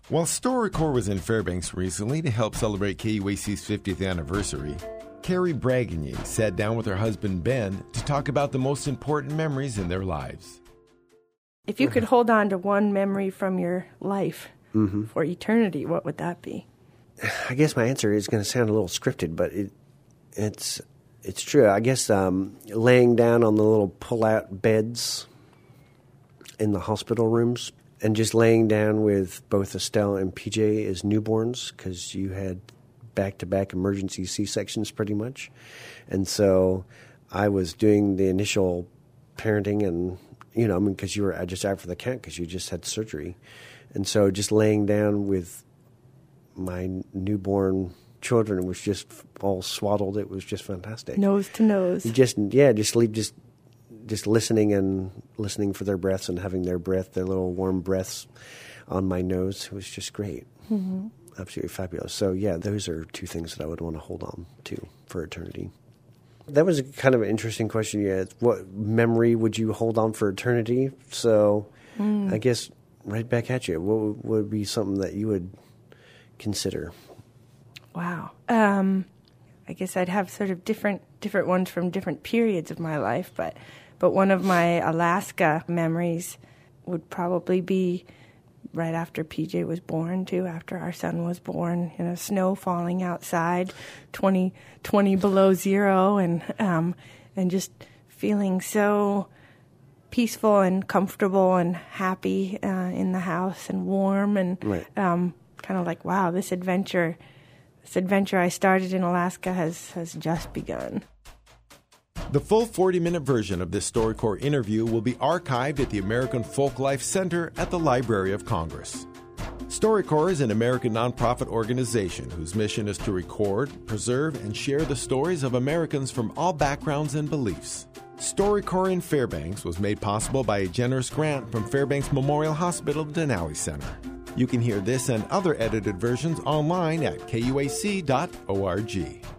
While StoryCorps was in Fairbanks recently to help celebrate KUAC's 50th anniversary, Carrie Bragonier sat down with her husband Ben to talk about the most important memories in their lives. If you could hold on to one memory from your life for eternity, what would that be? I guess my answer is going to sound a little scripted, but it's true. I guess laying down on the little pull-out beds in the hospital rooms and just laying down with both Estelle and PJ as newborns, because you had back-to-back emergency C-sections pretty much. And so I was doing the initial parenting and, because you were just out for the count because you just had surgery. And so just laying down with my newborn children was just all swaddled. It was just fantastic. Nose to nose. Just listening for their breaths and having their little warm breaths on my nose. It was just great. Mm-hmm. Absolutely fabulous. So, yeah, those are two things that I would want to hold on to for eternity. That was a kind of an interesting question. Yeah, what memory would you hold on for eternity? So, I guess right back at you. What would be something that you would consider? Wow. I guess I'd have sort of different ones from different periods of my life, but one of my Alaska memories would probably be right after PJ was born, too, after our son was born, snow falling outside, 20 below zero, and just feeling so peaceful and comfortable and happy in the house and warm and kind of like, wow, this adventure I started in Alaska has just begun. The full 40-minute version of this StoryCorps interview will be archived at the American Folklife Center at the Library of Congress. StoryCorps is an American nonprofit organization whose mission is to record, preserve, and share the stories of Americans from all backgrounds and beliefs. StoryCorps in Fairbanks was made possible by a generous grant from Fairbanks Memorial Hospital Denali Center. You can hear this and other edited versions online at kuac.org.